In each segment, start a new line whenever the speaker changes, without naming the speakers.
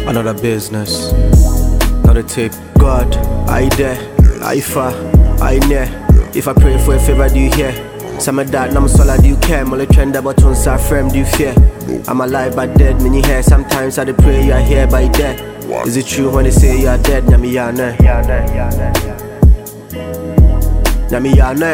Another business, another tape. God, I there, I far, I near. If I pray for a favor, do you hear? Some of that, I'm solid, do you care? Molly trend about on sa frame, do you fear? I'm alive but dead, meaning here. Sometimes I pray you are here by dead. Is it true when they say you are dead? Nyami yane, Nyami yane.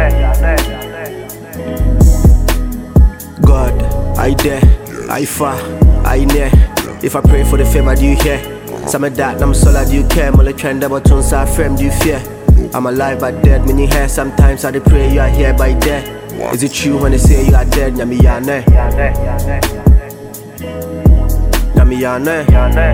God, I there, I far, I near. If I pray for the favor, do you hear? Some of that, I'm solid, do you care? Molly trend about on sa frame, do you fear? I'm alive but dead, meaning here. Sometimes I pray you are here by dead. Is it true when they say you are dead? Nyami yane, Nyami yane.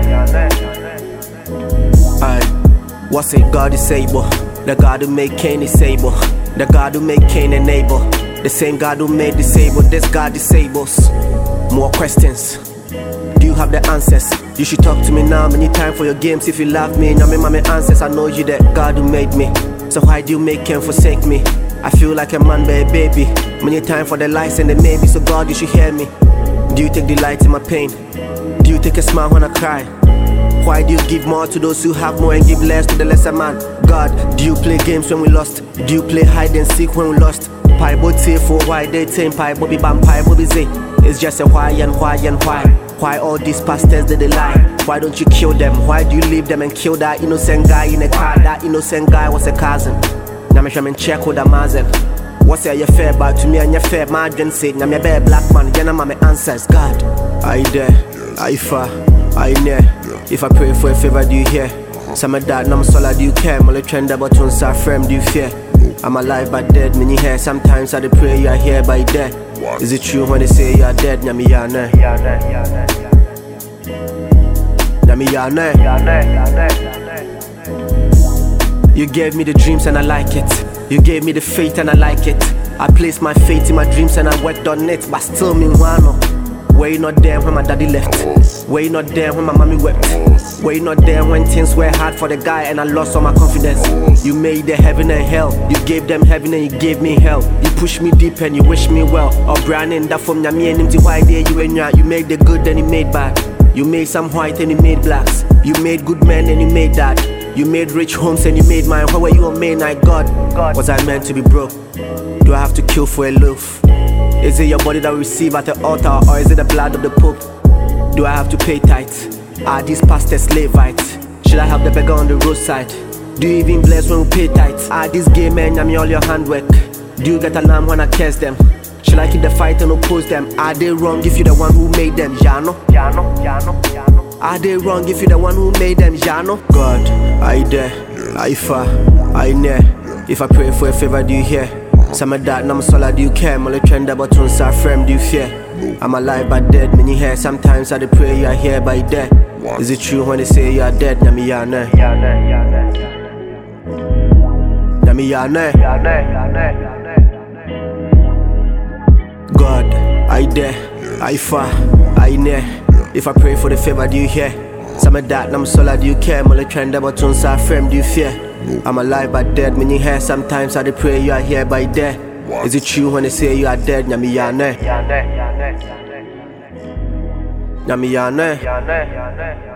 Aye, what's it? God is able. The God who made Cain is able. The God who made Cain and Abel. The same God who made disabled. This God disables. More questions. Do you have the answers? You should talk to me now. Many time for your games. If you love me, nyame my answers. I know you the God who made me. So why do you make him forsake me? I feel like a man by a baby. Many time for the lies and the maybe. So God, you should hear me. Do you take delight in my pain? Do you take a smile when I cry? Why do you give more to those who have more and give less to the lesser man? God, do you play games when we lost? Do you play hide and seek when we lost? Pai bote for why they take pai bobby bam pai bobby say. It's just a why and why and why. Why all these pastors they lie? Why don't you kill them? Why do you leave them and kill that innocent guy in a car? That innocent guy was a cousin. Now me check with a mazen. What's your fair but to me and your fair margin say now me a black man, then I'm my answers. God, I there, I far, I near. If I pray for a favor, do you hear? Some of that, I'm solid, do you care? Molly trend about on sa frame, do you fear? I'm alive but dead, meaning here. Sometimes I pray you are here by dead. Is it true when they say you are dead? Nyami yane, Nyami yane. You gave me the dreams and I like it. You gave me the faith and I like it. I placed my faith in my dreams and I worked on it. But still me wano. Were you not there when my daddy left? Were you not there when my mommy wept? Were you not there when things were hard for the guy and I lost all my confidence? You made the heaven and hell. You gave them heaven and you gave me hell. You pushed me deep and you wished me well. Or branding that from Nyami and empty why there you and you made the good and you made bad. You made some white and you made blacks. You made good men and you made that. You made rich homes and you made mine. How were you a man like God? Was I meant to be broke? Do I have to kill for a loaf? Is it your body that we receive at the altar, or is it the blood of the Pope? Do I have to pay tithes? Are these pastors Levites? Should I help the beggar on the roadside? Do you even bless when we pay tithes? Are these gay men, nyami all your handwork? Do you get alarm when I curse them? Should I keep the fight and oppose them? Are they wrong if you're the one who made them? Yano. Are they wrong if you're the one who made them? Yano. God, I there, I far, I near. If I pray for a favor, do you hear? Some of that, I'm solid, do you care? Molly trend about on sa frame, do you fear? I'm alive but dead, meaning here. Sometimes I pray you are here by dead. Is it true when they say you are dead? Nyami yane, Nyami yane. God, I there, I far, I near. If I pray for the favor, do you hear? Some of that, I'm solid, do you care? Molly trend about on sa frame, do you fear? I'm alive but dead, meaning here. Sometimes I pray you are here by dead. Is it true when they say you are dead? Nyami yane, Nyami yane.